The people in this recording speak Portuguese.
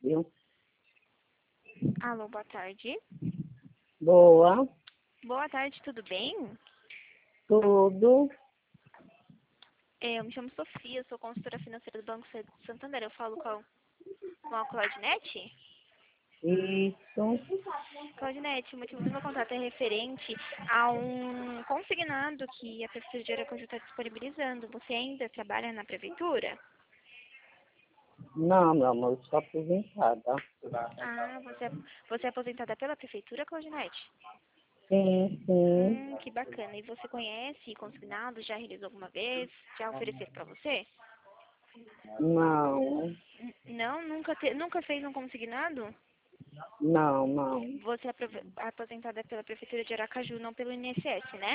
viu? Alô, boa tarde. Boa, Boa tarde, tudo bem? tudo. Eu me chamo Sofia, sou consultora financeira do Banco Santander. Eu falo com a Claudinete? Isso. Claudinete, o motivo do meu contato é referente a um consignado que a Prefeitura de Aracaju está disponibilizando. Você ainda trabalha na Prefeitura? Não, meu amor, eu sou aposentada. Ah, você é aposentada pela Prefeitura, Claudinete? Sim, sim. Que bacana. E você conhece consignado? Já realizou alguma vez? Já ofereceram para você? Não, Não? Nunca fez um consignado? não, não. Você é aposentada pela Prefeitura de Aracaju, não pelo INSS, né?